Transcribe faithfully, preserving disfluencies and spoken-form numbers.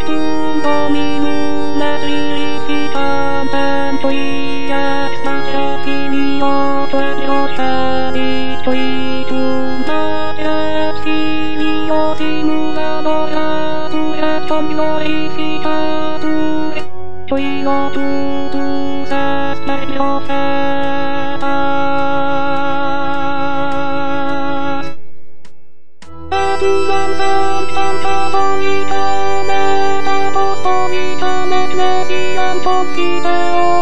分ゴミのなじりしたんといやつな写真を撮るよさびといつな写真をしむらのやつやとみのいしたくれちょいをつぶさせてよさあぶらんさんたんかどいためたとそいためねしあんとしてお